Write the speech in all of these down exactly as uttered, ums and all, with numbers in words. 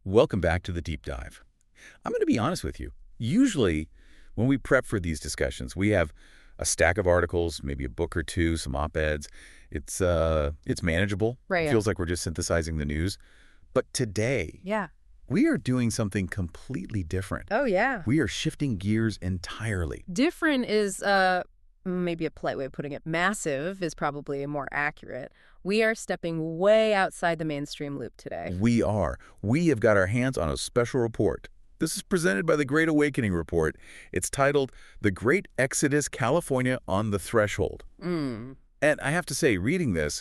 Welcome back to the deep dive. I'm going to be honest with you. Usually, when we prep for these discussions, we have a stack of articles, maybe a book or two, some op-eds. It's uh, it's manageable. Right. It Yeah. feels like we're just synthesizing the news. But today, Yeah. we are doing something completely different. Oh, yeah. We are shifting gears entirely. Different is uh, maybe a polite way of putting it. Massive is probably more accurate. We are stepping way outside the mainstream loop today. We are. We have got our hands on a special report. This is presented by the Great Awakening Report. It's titled The Great Exodus, California on the Threshold. Mm. And I have to say, reading this,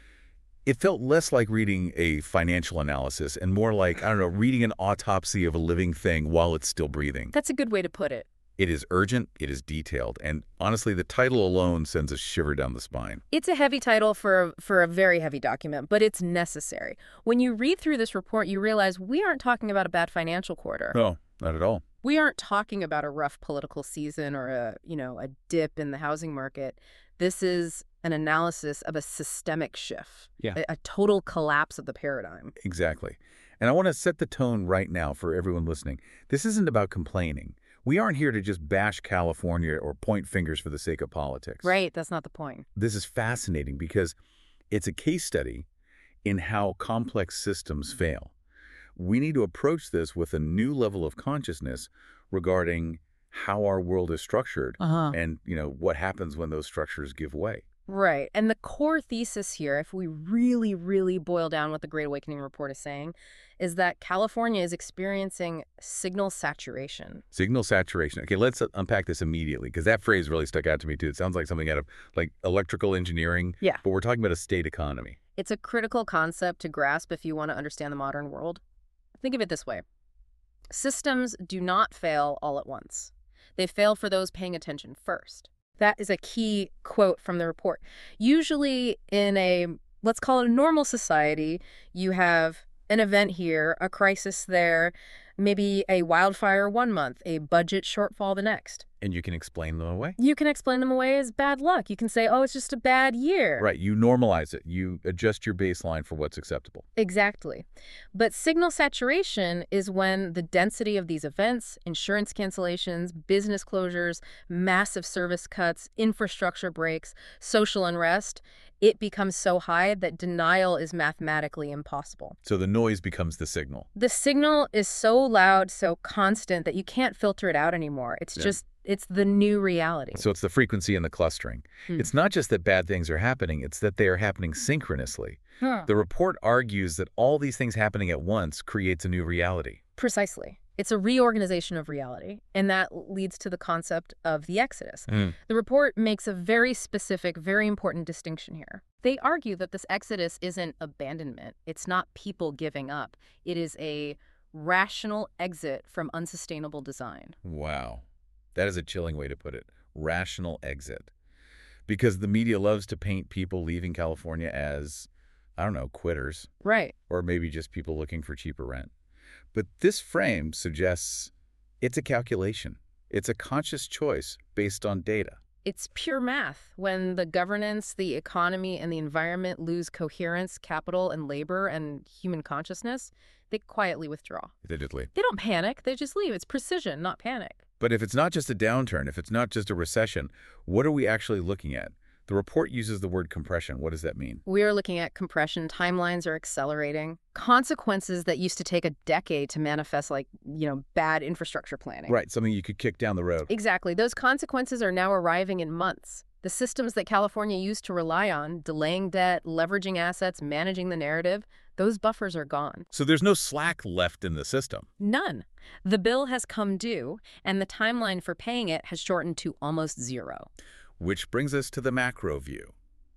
it felt less like reading a financial analysis and more like, I don't know, reading an autopsy of a living thing while it's still breathing. That's a good way to put it. It is urgent, it is detailed, and honestly, the title alone sends a shiver down the spine. It's a heavy title for a, for a very heavy document, but it's necessary. When you read through this report, you realize we aren't talking about a bad financial quarter. No, not at all. We aren't talking about a rough political season or a, you know, a dip in the housing market. This is an analysis of a systemic shift, Yeah. a, a total collapse of the paradigm. Exactly. And I want to set the tone right now for everyone listening. This isn't about complaining. We aren't here to just bash California or point fingers for the sake of politics. Right, that's not the point. This is fascinating because it's a case study in how complex systems fail. We need to approach this with a new level of consciousness regarding how our world is structured Uh-huh. and, you know, what happens when those structures give way. Right. And the core thesis here, if we really, really boil down what the Great Awakening Report is saying, is that California is experiencing signal saturation. Signal saturation. Okay, let's unpack this immediately because that phrase really stuck out to me too. It sounds like something out of like electrical engineering. Yeah. But we're talking about a state economy. It's a critical concept to grasp if you want to understand the modern world. Think of it this way. Systems do not fail all at once. They fail for those paying attention first. That is a key quote from the report. Usually in a, let's call it a normal society, you have an event here, a crisis there, maybe a wildfire one month, a budget shortfall the next. And you can explain them away? You can explain them away as bad luck. You can say, oh, it's just a bad year. Right. You normalize it. You adjust your baseline for what's acceptable. Exactly. But signal saturation is when the density of these events, insurance cancellations, business closures, massive service cuts, infrastructure breaks, social unrest, it becomes so high that denial is mathematically impossible. So the noise becomes the signal. The signal is so loud, so constant that you can't filter it out anymore. It's Yeah. just, it's the new reality. So it's the frequency and the clustering. Hmm. It's not just that bad things are happening, it's that they are happening synchronously. Huh. The report argues that all these things happening at once creates a new reality. Precisely. It's a reorganization of reality, and that leads to the concept of the exodus. Mm. The report makes a very specific, very important distinction here. They argue that this exodus isn't abandonment. It's not people giving up. It is a rational exit from unsustainable design. Wow. That is a chilling way to put it. Rational exit. Because the media loves to paint people leaving California as, I don't know, quitters, Right. or maybe just people looking for cheaper rent. But this frame suggests it's a calculation. It's a conscious choice based on data. It's pure math. When the governance, the economy, and the environment lose coherence, capital, and labor, and human consciousness, they quietly withdraw. Admittedly. They don't panic. They just leave. It's precision, not panic. But if it's not just a downturn, if it's not just a recession, what are we actually looking at? The report uses the word compression. What does that mean? We are looking at compression. Timelines are accelerating. Consequences that used to take a decade to manifest, like, you know, bad infrastructure planning. Right, something you could kick down the road. Exactly. Those consequences are now arriving in months. The systems that California used to rely on, delaying debt, leveraging assets, managing the narrative, those buffers are gone. So there's no slack left in the system. None. The bill has come due, and the timeline for paying it has shortened to almost zero. Which brings us to the macro view.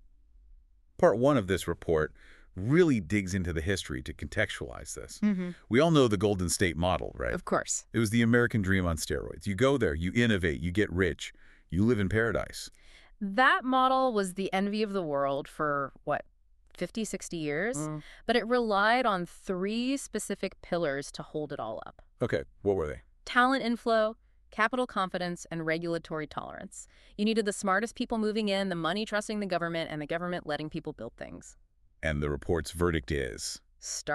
Part one of this report really digs into the history to contextualize this. Mm-hmm. We all know the Golden State model, right? Of course. It was the American dream on steroids. You go there, you innovate, you get rich, you live in paradise. That model was the envy of the world for, what, fifty, sixty years? Mm. But it relied on three specific pillars to hold it all up. Okay, what were they? Talent inflow, capital confidence, and regulatory tolerance. You needed the smartest people moving in, the money trusting the government, and the government letting people build things. And the report's verdict is? Stark.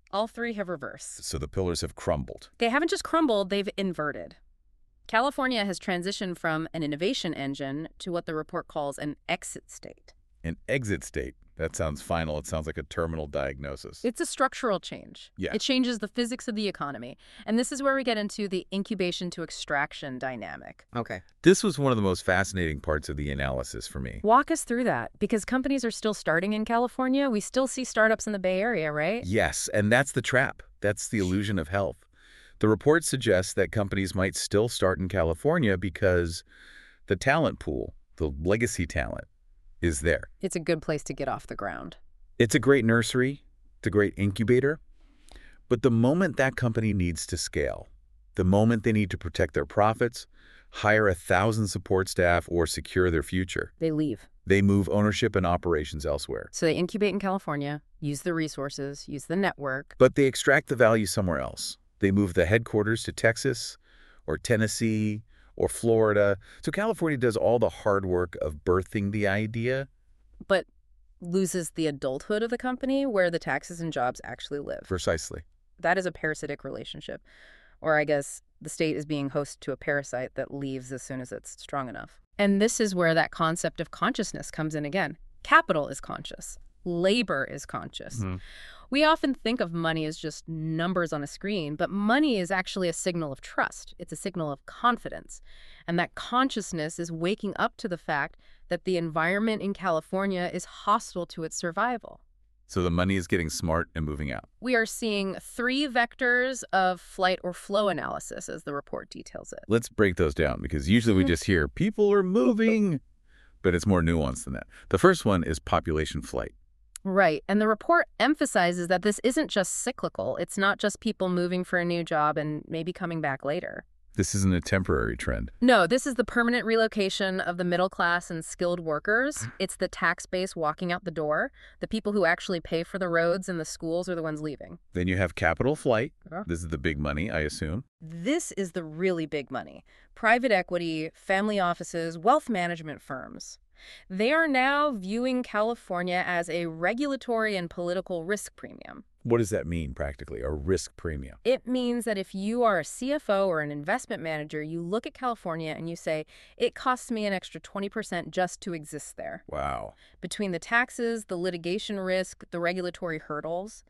All three have reversed. So the pillars have crumbled. They haven't just crumbled, they've inverted. California has transitioned from an innovation engine to what the report calls an exit state. An exit state. That sounds final. It sounds like a terminal diagnosis. It's a structural change. Yeah. It changes the physics of the economy. And this is where we get into the incubation to extraction dynamic. Okay. This was one of the most fascinating parts of the analysis for me. Walk us through that, because companies are still starting in California. We still see startups in the Bay Area, right? Yes, and that's the trap. That's the illusion of health. The report suggests that companies might still start in California because the talent pool, the legacy talent, is there. It's a good place to get off the ground. It's a great nursery. It's a great incubator. But the moment that company needs to scale, the moment they need to protect their profits, hire a thousand support staff, or secure their future, They leave. they move ownership and operations elsewhere. So they incubate in California, use the resources, use the network. But they extract the value somewhere else. They move the headquarters to Texas or Tennessee or Florida. So California does all the hard work of birthing the idea. But loses the adulthood of the company where the taxes and jobs actually live. Precisely. That is a parasitic relationship. Or I guess the state is being host to a parasite that leaves as soon as it's strong enough. And this is where that concept of consciousness comes in again. Capital is conscious. Labor is conscious. Mm-hmm. We often think of money as just numbers on a screen, but money is actually a signal of trust. It's a signal of confidence. And that consciousness is waking up to the fact that the environment in California is hostile to its survival. So the money is getting smart and moving out. We are seeing three vectors of flight or flow analysis, as the report details it. Let's break those down, because usually we just hear people are moving, but it's more nuanced than that. The first one is population flight. Right. And the report emphasizes that this isn't just cyclical. It's not just people moving for a new job and maybe coming back later. This isn't a temporary trend. No, this is the permanent relocation of the middle class and skilled workers. It's the tax base walking out the door. The people who actually pay for the roads and the schools are the ones leaving. Then you have capital flight. Yeah. This is the big money, I assume. This is the really big money. Private equity, family offices, wealth management firms. They are now viewing California as a regulatory and political risk premium. What does that mean, practically, a risk premium? It means that if you are a C F O or an investment manager, you look at California and you say, it costs me an extra twenty percent just to exist there. Wow. Between the taxes, the litigation risk, the regulatory hurdles.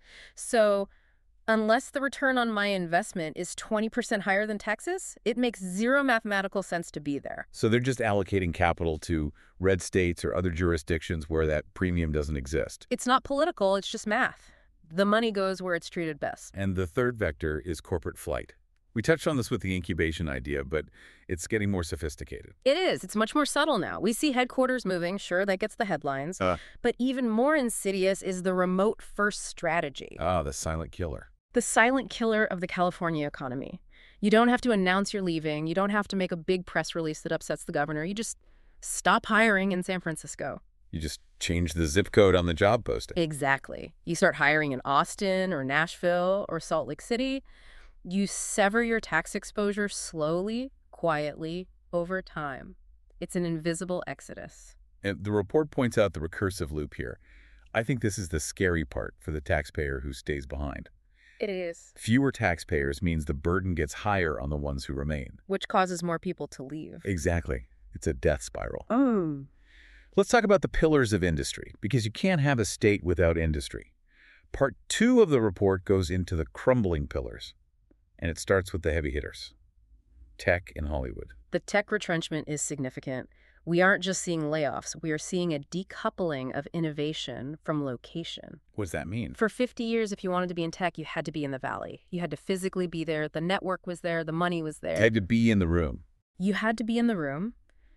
So unless the return on my investment is twenty percent higher than Texas, it makes zero mathematical sense to be there. So they're just allocating capital to red states or other jurisdictions where that premium doesn't exist. It's not political, it's just math. The money goes where it's treated best. And the third vector is corporate flight. We touched on this with the incubation idea, but it's getting more sophisticated. It is. It's much more subtle now. We see headquarters moving. Sure, that gets the headlines. Uh, but even more insidious is the remote-first strategy. Ah, the silent killer. The silent killer of the California economy. You don't have to announce you're leaving. You don't have to make a big press release that upsets the governor. You just stop hiring in San Francisco. You just change the zip code on the job posting. Exactly. You start hiring in Austin or Nashville or Salt Lake City. You sever your tax exposure slowly, quietly, over time. It's an invisible exodus. And the report points out the recursive loop here. I think this is the scary part for the taxpayer who stays behind. It is. Fewer taxpayers means the burden gets higher on the ones who remain. Which causes more people to leave. Exactly. It's a death spiral. Oh. Let's talk about the pillars of industry, because you can't have a state without industry. Part two of the report goes into the crumbling pillars, and it starts with the heavy hitters. Tech in Hollywood. The tech retrenchment is significant. We aren't just seeing layoffs. We are seeing a decoupling of innovation from location. What does that mean? For fifty years, if you wanted to be in tech, you had to be in the Valley. You had to physically be there. The network was there. The money was there. You had to be in the room. You had to be in the room.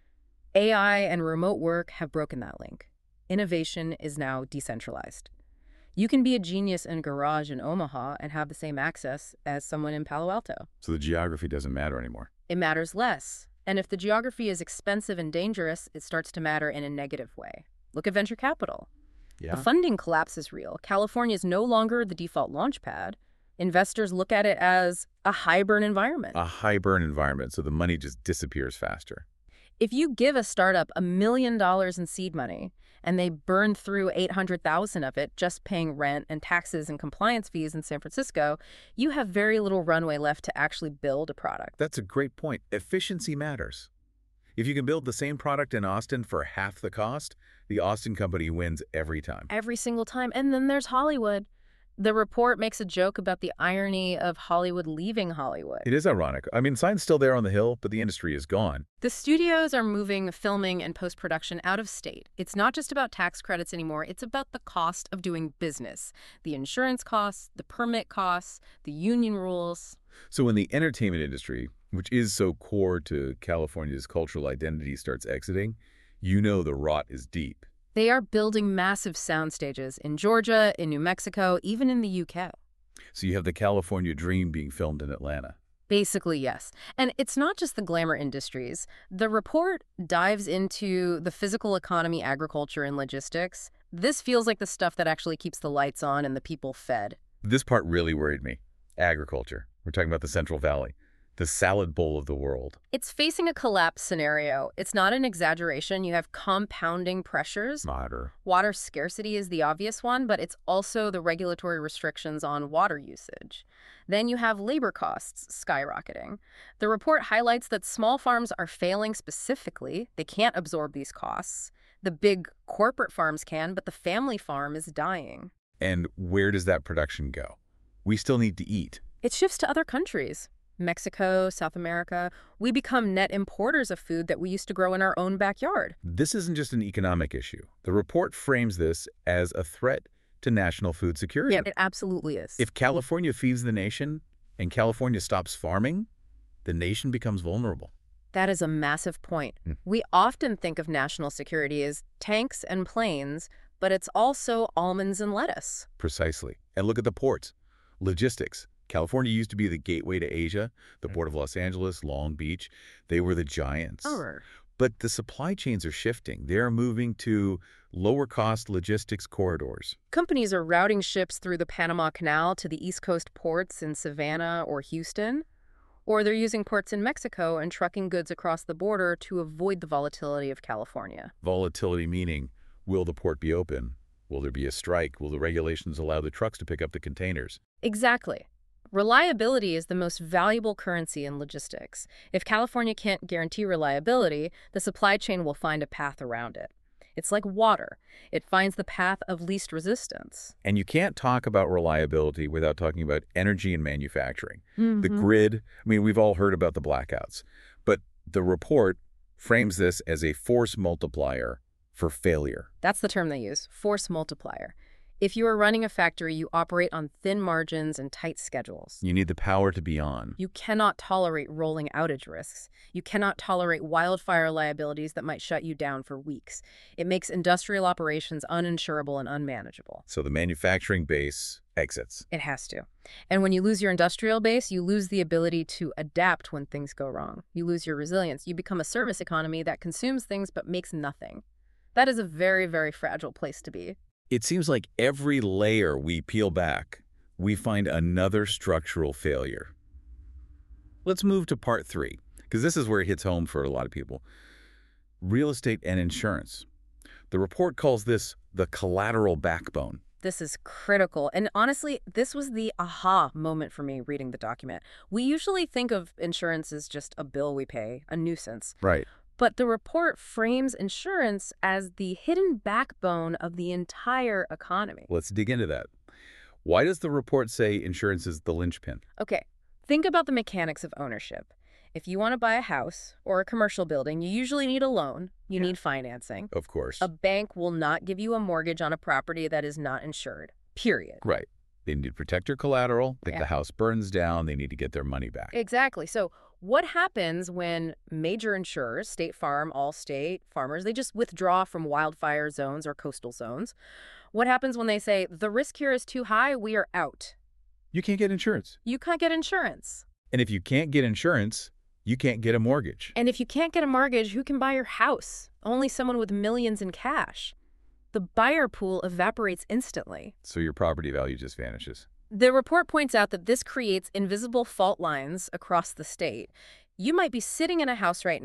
A I and remote work have broken that link. Innovation is now decentralized. You can be a genius in a garage in Omaha and have the same access as someone in Palo Alto. So the geography doesn't matter anymore. It matters less. And if the geography is expensive and dangerous, it starts to matter in a negative way. Look at venture capital. Yeah. The funding collapse is real. California is no longer the default launch pad. Investors look at it as a high-burn environment. A high-burn environment, so the money just disappears faster. If you give a startup a million dollars in seed money and they burn through eight hundred thousand of it just paying rent and taxes and compliance fees in San Francisco, you have very little runway left to actually build a product. That's a great point. Efficiency matters. If you can build the same product in Austin for half the cost, the Austin company wins every time. Every single time. And then there's Hollywood. The report makes a joke about the irony of Hollywood leaving Hollywood. It is ironic. I mean, sign's still there on the hill, but the industry is gone. The studios are moving filming and post-production out of state. It's not just about tax credits anymore. It's about the cost of doing business. The insurance costs, the permit costs, the union rules. So when the entertainment industry, which is so core to California's cultural identity, starts exiting, you know the rot is deep. They are building massive sound stages in Georgia, in New Mexico, even in the U K. So you have the California Dream being filmed in Atlanta. Basically, yes. And it's not just the glamour industries. The report dives into the physical economy, agriculture, and logistics. This feels like the stuff that actually keeps the lights on and the people fed. This part really worried me. Agriculture. We're talking about the Central Valley, the salad bowl of the world. It's facing a collapse scenario. It's not an exaggeration. You have compounding pressures. Water. Water scarcity is the obvious one, but it's also the regulatory restrictions on water usage. Then you have labor costs skyrocketing. The report highlights that small farms are failing specifically. They can't absorb these costs. The big corporate farms can, but the family farm is dying. And where does that production go? We still need to eat. It shifts to other countries. Mexico, South America. We become net importers of food that we used to grow in our own backyard. This isn't just an economic issue. The report frames this as a threat to national food security. Yeah, it absolutely is. If California feeds the nation and California stops farming, the nation becomes vulnerable. That is a massive point. Mm. We often think of national security as tanks and planes, but it's also almonds and lettuce. Precisely. And look at the ports. Logistics. California used to be the gateway to Asia, the Port of Los Angeles, Long Beach. They were the giants. Oh. But the supply chains are shifting. They're moving to lower-cost logistics corridors. Companies are routing ships through the Panama Canal to the East Coast ports in Savannah or Houston, or they're using ports in Mexico and trucking goods across the border to avoid the volatility of California. Volatility meaning, will the port be open? Will there be a strike? Will the regulations allow the trucks to pick up the containers? Exactly. Reliability is the most valuable currency in logistics. If California can't guarantee reliability, the supply chain will find a path around it. It's like water. It finds the path of least resistance. And you can't talk about reliability without talking about energy and manufacturing. Mm-hmm. The grid, I mean, we've all heard about the blackouts, but the report frames this as a force multiplier for failure. That's the term they use, force multiplier. If you are running a factory, you operate on thin margins and tight schedules. You need the power to be on. You cannot tolerate rolling outage risks. You cannot tolerate wildfire liabilities that might shut you down for weeks. It makes industrial operations uninsurable and unmanageable. So the manufacturing base exits. It has to. And when you lose your industrial base, you lose the ability to adapt when things go wrong. You lose your resilience. You become a service economy that consumes things but makes nothing. That is a very, very fragile place to be. It seems like every layer we peel back, we find another structural failure. Let's move to part three, because this is where it hits home for a lot of people. Real estate and insurance. The report calls this the collateral backbone. This is critical. And honestly, this was the aha moment for me reading the document. We usually think of insurance as just a bill we pay, a nuisance. Right. But the report frames insurance as the hidden backbone of the entire economy. Let's dig into that. Why does the report say insurance is the linchpin? Okay, think about the mechanics of ownership. If you want to buy a house or a commercial building, you usually need a loan. You Yeah. need financing. Of course. A bank will not give you a mortgage on a property that is not insured, period. Right. They need to protect their collateral. If Yeah. the house burns down, they need to get their money back. Exactly. So what happens when major insurers, State Farm, Allstate, Farmers, they just withdraw from wildfire zones or coastal zones? What happens when they say, the risk here is too high, we are out? You can't get insurance. You can't get insurance. And if you can't get insurance, you can't get a mortgage. And if you can't get a mortgage, who can buy your house? Only someone with millions in cash. The buyer pool evaporates instantly. So your property value just vanishes. The report points out that this creates invisible fault lines across the state. You might be sitting in a house right now,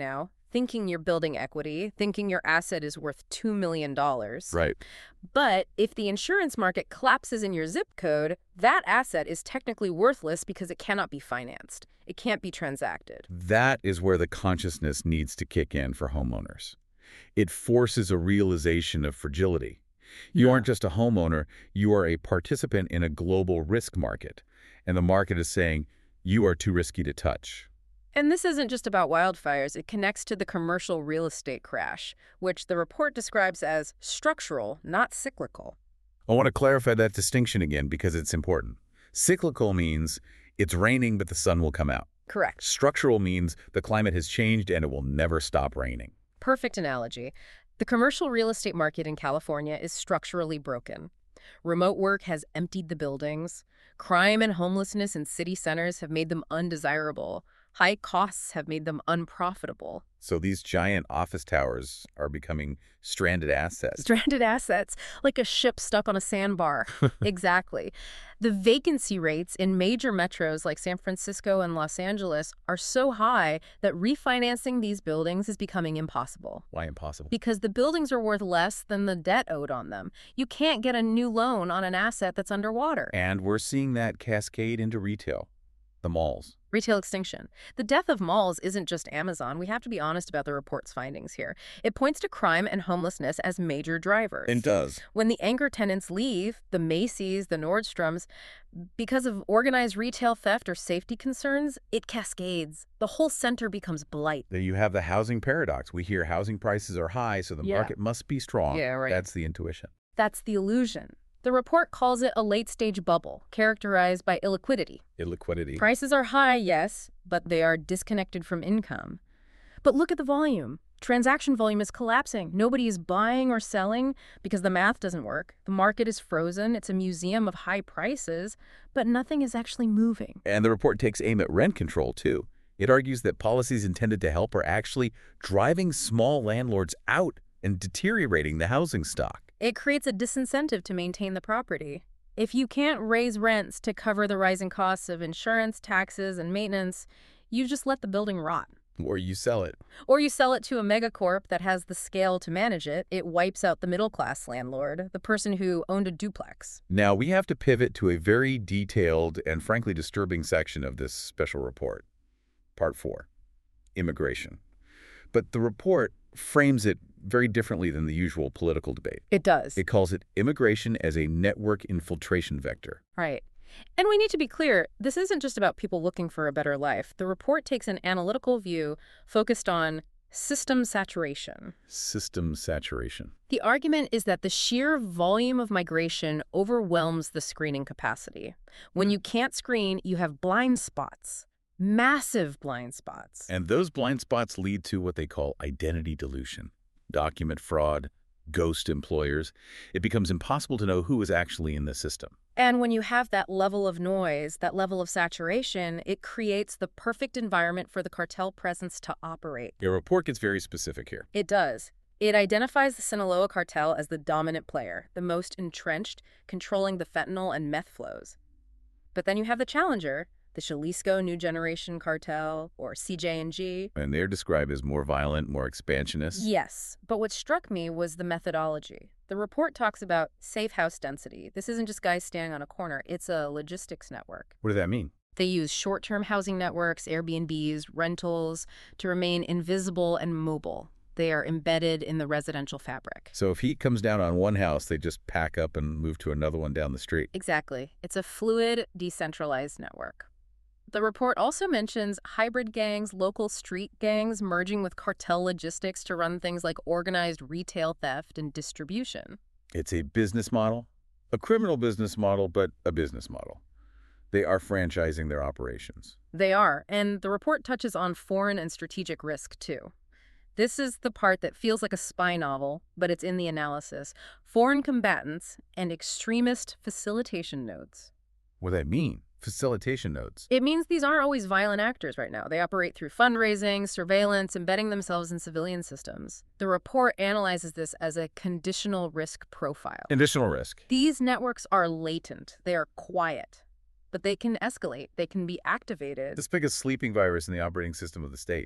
thinking you're building equity, thinking your asset is worth two million dollars. Right. But if the insurance market collapses in your zip code, that asset is technically worthless because it cannot be financed. It can't be transacted. That is where the consciousness needs to kick in for homeowners. It forces a realization of fragility. You Yeah. aren't just a homeowner, you are a participant in a global risk market. And the market is saying, you are too risky to touch. And this isn't just about wildfires. It connects to the commercial real estate crash, which the report describes as structural, not cyclical. I want to clarify that distinction again because it's important. Cyclical means it's raining, but the sun will come out. Correct. Structural means the climate has changed and it will never stop raining. Perfect analogy. The commercial real estate market in California is structurally broken. Remote work has emptied the buildings. Crime and homelessness in city centers have made them undesirable. High costs have made them unprofitable. So these giant office towers are becoming stranded assets. Stranded assets, like a ship stuck on a sandbar. Exactly. The vacancy rates in major metros like San Francisco and Los Angeles are so high that refinancing these buildings is becoming impossible. Why impossible? Because the buildings are worth less than the debt owed on them. You can't get a new loan on an asset that's underwater. And we're seeing that cascade into retail, the malls. Retail extinction. The death of malls isn't just Amazon. We have to be honest about the report's findings here. It points to crime and homelessness as major drivers. It does. When the anchor tenants leave, the Macy's, the Nordstroms, because of organized retail theft or safety concerns, it cascades. The whole center becomes blight. Then you have the housing paradox. We hear housing prices are high, so the Yeah. market must be strong. Yeah, right. That's the intuition. That's the illusion. The report calls it a late-stage bubble, characterized by illiquidity. Illiquidity. Prices are high, yes, but they are disconnected from income. But look at the volume. Transaction volume is collapsing. Nobody is buying or selling because the math doesn't work. The market is frozen. It's a museum of high prices, but nothing is actually moving. And the report takes aim at rent control, too. It argues that policies intended to help are actually driving small landlords out and deteriorating the housing stock. It creates a disincentive to maintain the property. If you can't raise rents to cover the rising costs of insurance, taxes, and maintenance, you just let the building rot. Or you sell it. Or you sell it to a megacorp that has the scale to manage it. It wipes out the middle-class landlord, the person who owned a duplex. Now, we have to pivot to a very detailed and frankly disturbing section of this special report. Part four, immigration. But the report frames it very differently than the usual political debate. It does. It calls it immigration as a network infiltration vector. Right. And we need to be clear, this isn't just about people looking for a better life. The report takes an analytical view focused on system saturation. System saturation. The argument is that the sheer volume of migration overwhelms the screening capacity. When you can't screen, you have blind spots. Massive blind spots. And those blind spots lead to what they call identity dilution, document fraud, ghost employers. It becomes impossible to know who is actually in the system. And when you have that level of noise, that level of saturation, it creates the perfect environment for the cartel presence to operate. Your report gets very specific here. It does. It identifies the Sinaloa cartel as the dominant player, the most entrenched, controlling the fentanyl and meth flows. But then you have the challenger, the Jalisco New Generation Cartel, or C J N G. And they're described as more violent, more expansionist. Yes, but what struck me was the methodology. The report talks about safe house density. This isn't just guys standing on a corner. It's a logistics network. What does that mean? They use short-term housing networks, Airbnbs, rentals, to remain invisible and mobile. They are embedded in the residential fabric. So if heat comes down on one house, they just pack up and move to another one down the street. Exactly. It's a fluid, decentralized network. The report also mentions hybrid gangs, local street gangs merging with cartel logistics to run things like organized retail theft and distribution. It's a business model, a criminal business model, but a business model. They are franchising their operations. They are, and the report touches on foreign and strategic risk, too. This is the part that feels like a spy novel, but it's in the analysis. Foreign combatants and extremist facilitation nodes. What does that mean? Facilitation nodes. It means these aren't always violent actors right now. They operate through fundraising, surveillance, embedding themselves in civilian systems. The report analyzes this as a conditional risk profile. Conditional risk. These networks are latent. They are quiet, but they can escalate. They can be activated. This big a sleeping virus in the operating system of the state.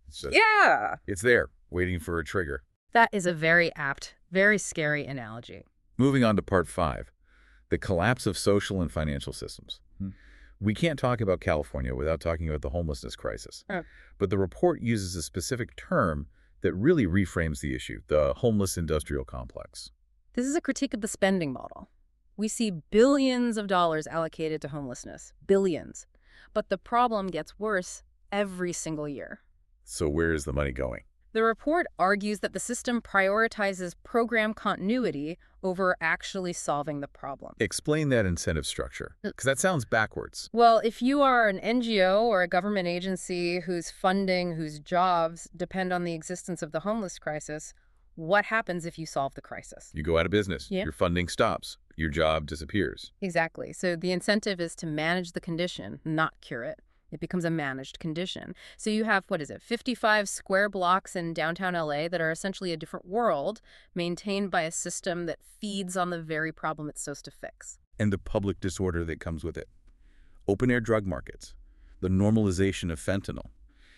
It's just, Yeah. it's there, waiting for a trigger. That is a very apt, very scary analogy. Moving on to part five, the collapse of social and financial systems. Hmm. We can't talk about California without talking about the homelessness crisis. Oh. But the report uses a specific term that really reframes the issue, the homeless industrial complex. This is a critique of the spending model. We see billions of dollars allocated to homelessness. Billions. But the problem gets worse every single year. So where is the money going? The report argues that the system prioritizes program continuity over actually solving the problem. Explain that incentive structure, because that sounds backwards. Well, if you are an N G O or a government agency whose funding, whose jobs depend on the existence of the homeless crisis, what happens if you solve the crisis? You go out of business. Yeah. Your funding stops. Your job disappears. Exactly. So the incentive is to manage the condition, not cure it. It becomes a managed condition. So you have, what is it, fifty-five square blocks in downtown L A that are essentially a different world, maintained by a system that feeds on the very problem it's supposed to fix. And the public disorder that comes with it. Open-air drug markets. The normalization of fentanyl.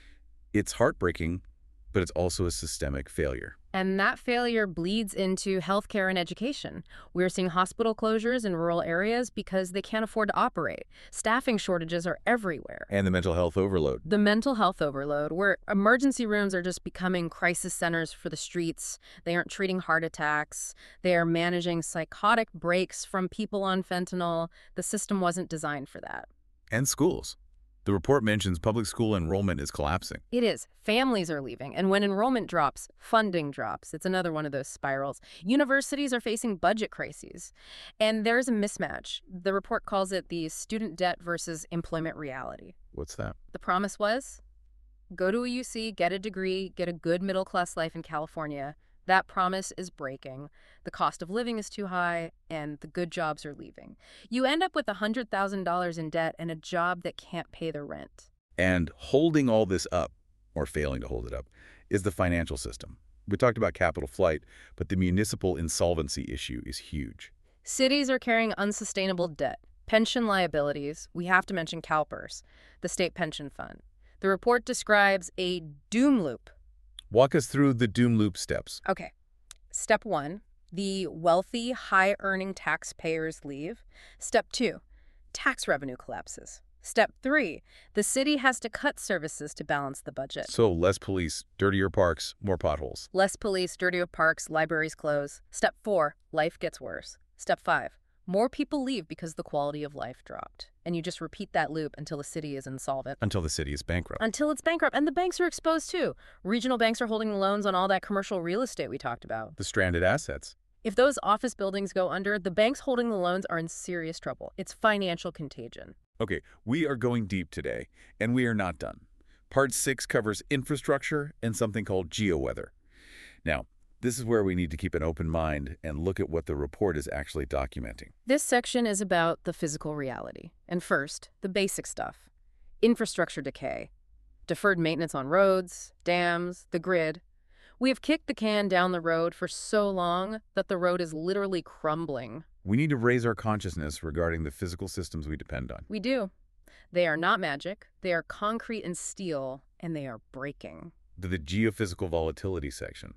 It's heartbreaking, but it's also a systemic failure. And that failure bleeds into healthcare and education. We're seeing hospital closures in rural areas because they can't afford to operate. Staffing shortages are everywhere. And the mental health overload. The mental health overload, where emergency rooms are just becoming crisis centers for the streets. They aren't treating heart attacks. They are managing psychotic breaks from people on fentanyl. The system wasn't designed for that. And schools. The report mentions public school enrollment is collapsing. It is. Families are leaving. And when enrollment drops, funding drops. It's another one of those spirals. Universities are facing budget crises. And there's a mismatch. The report calls it the student debt versus employment reality. What's that? The promise was, go to a U C, get a degree, get a good middle-class life in California. That promise is breaking. The cost of living is too high, and the good jobs are leaving. You end up with one hundred thousand dollars in debt and a job that can't pay the rent. And holding all this up, or failing to hold it up, is the financial system. We talked about capital flight, but the municipal insolvency issue is huge. Cities are carrying unsustainable debt, pension liabilities. We have to mention CalPERS, the state pension fund. The report describes a doom loop. Walk us through the doom loop steps. Okay. Step one, the wealthy, high-earning taxpayers leave. Step two, tax revenue collapses. Step three, the city has to cut services to balance the budget. So less police, dirtier parks, more potholes. Less police, dirtier parks, libraries close. Step four, life gets worse. Step five, more people leave because the quality of life dropped. And you just repeat that loop until the city is insolvent. Until the city is bankrupt. Until it's bankrupt. And the banks are exposed too. Regional banks are holding the loans on all that commercial real estate we talked about. The stranded assets. If those office buildings go under, the banks holding the loans are in serious trouble. It's financial contagion. Okay, we are going deep today, and we are not done. Part six covers infrastructure and something called geoweather. Now, this is where we need to keep an open mind and look at what the report is actually documenting. This section is about the physical reality. And first, the basic stuff. Infrastructure decay. Deferred maintenance on roads, dams, the grid. We have kicked the can down the road for so long that the road is literally crumbling. We need to raise our consciousness regarding the physical systems we depend on. We do. They are not magic. They are concrete and steel, and they are breaking. To the geophysical volatility section.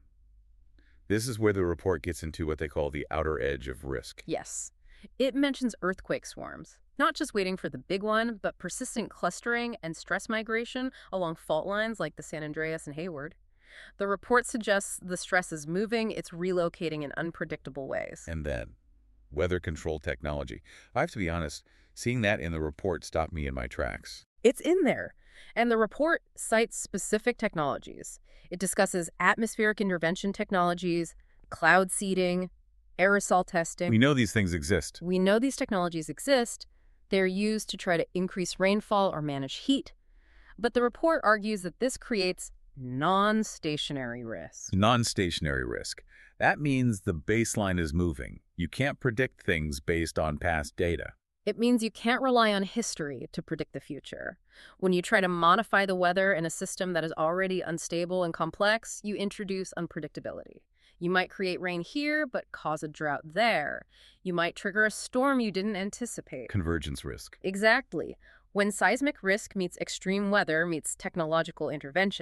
This is where the report gets into what they call the outer edge of risk. Yes. It mentions earthquake swarms, not just waiting for the big one, but persistent clustering and stress migration along fault lines like the San Andreas and Hayward. The report suggests the stress is moving, it's relocating in unpredictable ways. And then, weather control technology. I have to be honest, seeing that in the report stopped me in my tracks. It's in there. And the report cites specific technologies. It discusses atmospheric intervention technologies, cloud seeding, aerosol testing. We know these things exist. We know these technologies exist. They're used to try to increase rainfall or manage heat. But the report argues that this creates non-stationary risk. Non-stationary risk. That means the baseline is moving. You can't predict things based on past data. It means you can't rely on history to predict the future. When you try to modify the weather in a system that is already unstable and complex, you introduce unpredictability. You might create rain here, but cause a drought there. You might trigger a storm you didn't anticipate. Convergence risk. Exactly. When seismic risk meets extreme weather meets technological intervention,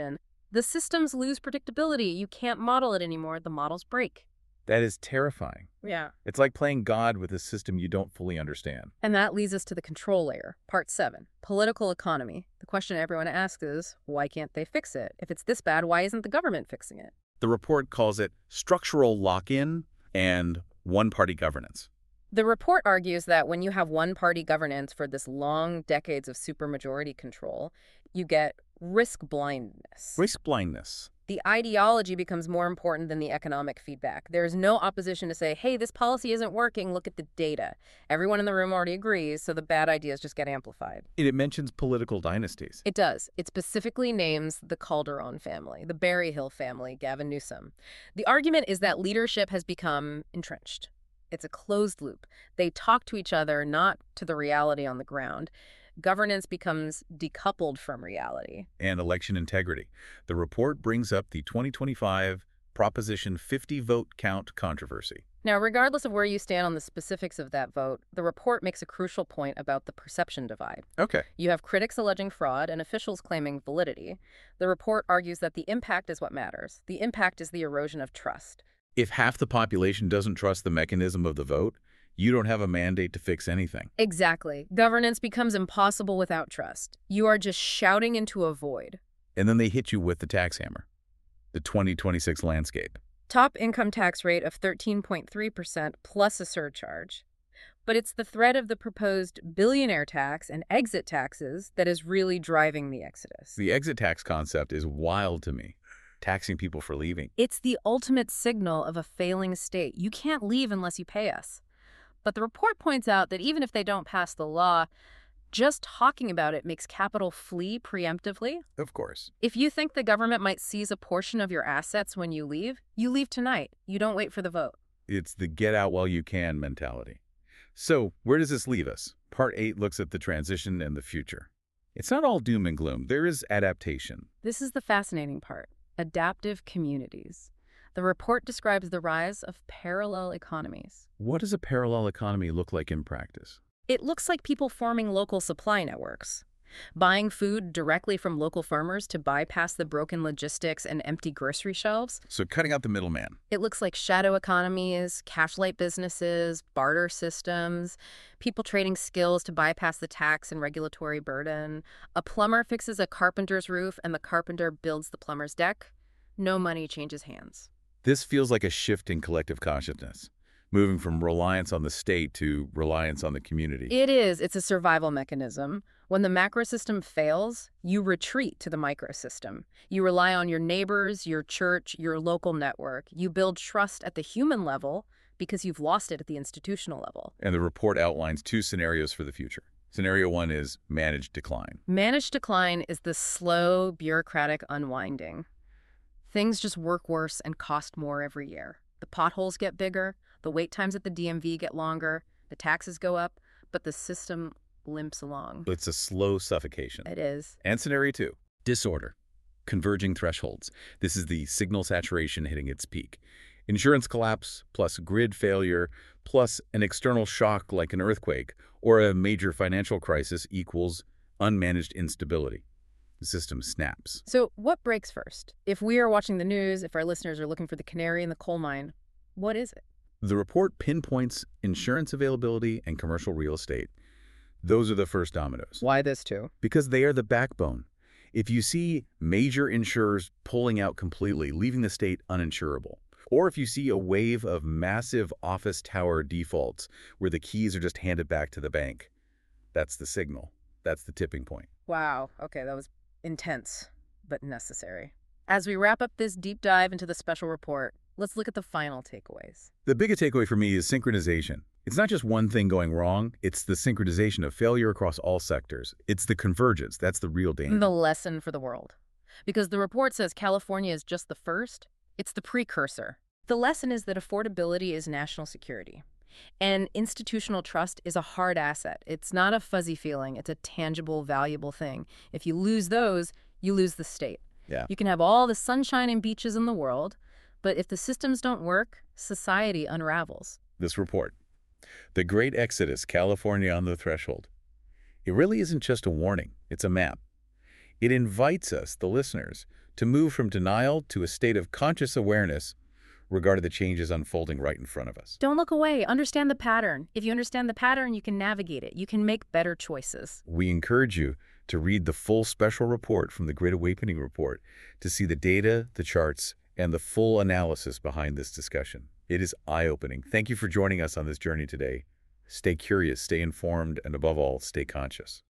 The systems lose predictability. You can't model it anymore. The models break. That is terrifying. Yeah. It's like playing God with a system you don't fully understand. And that leads us to the control layer, part seven, political economy. The question everyone asks is, why can't they fix it? If it's this bad, why isn't the government fixing it? The report calls it structural lock-in and one-party governance. The report argues that when you have one-party governance for this long decades of supermajority control, you get risk blindness. Risk blindness. The ideology becomes more important than the economic feedback. There's no opposition to say, hey, this policy isn't working, look at the data. Everyone in the room already agrees, so the bad ideas just get amplified. It mentions political dynasties. It does. It specifically names the Calderon family, the Berryhill family, Gavin Newsom. The argument is that leadership has become entrenched. It's a closed loop. They talk to each other, not to the reality on the ground. Governance becomes decoupled from reality. And election integrity. The report brings up the twenty twenty-five Proposition fifty vote count controversy. Now, regardless of where you stand on the specifics of that vote, the report makes a crucial point about the perception divide. Okay. You have critics alleging fraud and officials claiming validity. The report argues that the impact is what matters. The impact is the erosion of trust. If half the population doesn't trust the mechanism of the vote, you don't have a mandate to fix anything. Exactly. Governance becomes impossible without trust. You are just shouting into a void. And then they hit you with the tax hammer, the twenty twenty-six landscape. Top income tax rate of thirteen point three percent plus a surcharge. But it's the threat of the proposed billionaire tax and exit taxes that is really driving the exodus. The exit tax concept is wild to me. Taxing people for leaving. It's the ultimate signal of a failing state. You can't leave unless you pay us. But the report points out that even if they don't pass the law, just talking about it makes capital flee preemptively. Of course. If you think the government might seize a portion of your assets when you leave, you leave tonight. You don't wait for the vote. It's the get out while you can mentality. So where does this leave us? Part eight looks at the transition and the future. It's not all doom and gloom. There is adaptation. This is the fascinating part. Adaptive communities. The report describes the rise of parallel economies. What does a parallel economy look like in practice? It looks like people forming local supply networks, buying food directly from local farmers to bypass the broken logistics and empty grocery shelves. So cutting out the middleman. It looks like shadow economies, cash-light businesses, barter systems, people trading skills to bypass the tax and regulatory burden. A plumber fixes a carpenter's roof and the carpenter builds the plumber's deck. No money changes hands. This feels like a shift in collective consciousness, moving from reliance on the state to reliance on the community. It is. It's a survival mechanism. When the macro system fails, you retreat to the microsystem. You rely on your neighbors, your church, your local network. You build trust at the human level because you've lost it at the institutional level. And the report outlines two scenarios for the future. Scenario one is managed decline. Managed decline is the slow, bureaucratic unwinding. Things just work worse and cost more every year. The potholes get bigger, the wait times at the D M V get longer, the taxes go up, but the system limps along. It's a slow suffocation. It is. And scenario two, disorder, converging thresholds. This is the signal saturation hitting its peak. Insurance collapse, plus grid failure, plus an external shock like an earthquake or a major financial crisis equals unmanaged instability. The system snaps. So what breaks first? If we are watching the news, if our listeners are looking for the canary in the coal mine, what is it? The report pinpoints insurance availability and commercial real estate. Those are the first dominoes. Why this too? Because they are the backbone. If you see major insurers pulling out completely, leaving the state uninsurable, or if you see a wave of massive office tower defaults where the keys are just handed back to the bank, that's the signal. That's the tipping point. Wow. Okay, that was intense, but necessary. As we wrap up this deep dive into the special report, let's look at the final takeaways. The biggest takeaway for me is synchronization. It's not just one thing going wrong, it's the synchronization of failure across all sectors. It's the convergence. That's the real danger. The lesson for the world. Because the report says California is just the first, it's the precursor. The lesson is that affordability is national security. And institutional trust is a hard asset. It's not a fuzzy feeling. It's a tangible, valuable thing. If you lose those, you lose the state. Yeah. You can have all the sunshine and beaches in the world, but if the systems don't work, society unravels. This report, The Great Exodus, California on the Threshold. It really isn't just a warning. It's a map. It invites us, the listeners, to move from denial to a state of conscious awareness regarding the changes unfolding right in front of us. Don't look away. Understand the pattern. If you understand the pattern, you can navigate it. You can make better choices. We encourage you to read the full special report from the Great Awakening Report to see the data, the charts, and the full analysis behind this discussion. It is eye-opening. Thank you for joining us on this journey today. Stay curious, stay informed, and above all, stay conscious.